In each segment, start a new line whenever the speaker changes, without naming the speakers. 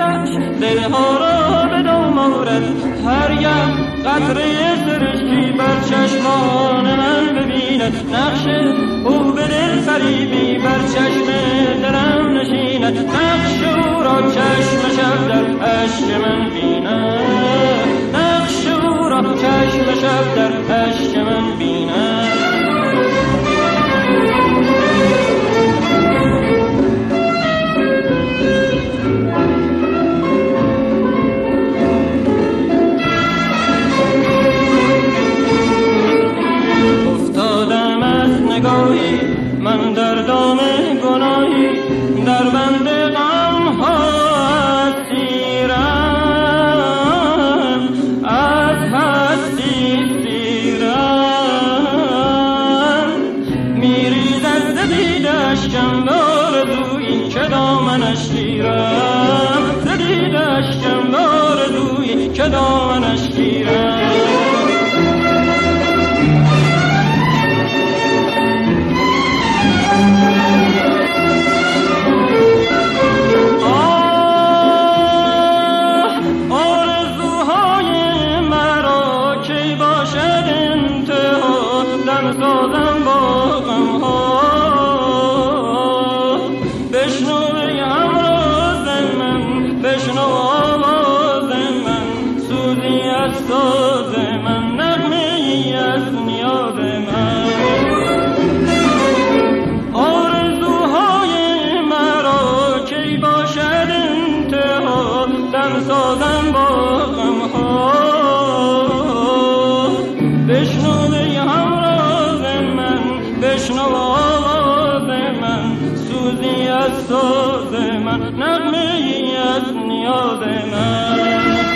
بریزش دلها را به دام آورد، هرگه قطره سرشکی بر چشمان من ببیند، نقش او به دل فریبی بر چشم دلم نشیند، نقش او را چشم شب در اشک من بیند، نقش او را چشم شب در اشک من بیند. من در دام گناهی در بند غم ها اسیرم، از هستی سیرم، میریزد ز دیده اشکم به آرزویی که دامنش گیرم، ز دیده اشکم به آرزویی که دامنش گیرم. ساز من نغمه‌ای از نیاز من.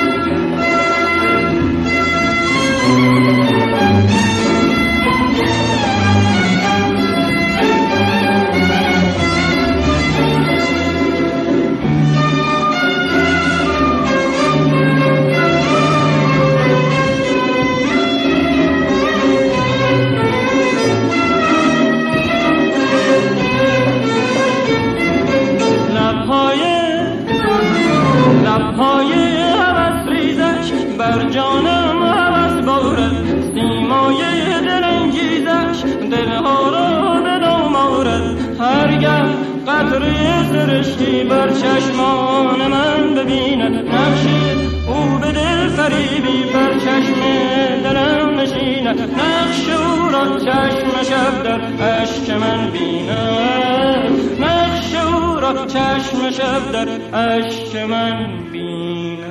لبهای هوس ریزش بر جانم هوس بارد، سیمای دل انگیزش دلها را به دام آورد، هرگه قطره سرشکی بر چشمان من ببیند، نقش او به دل فریبی بر چشم دلم نشیند، نقش او را چشم شب در اشک من بیند، نقش او را چشم شب در اشک من بیند.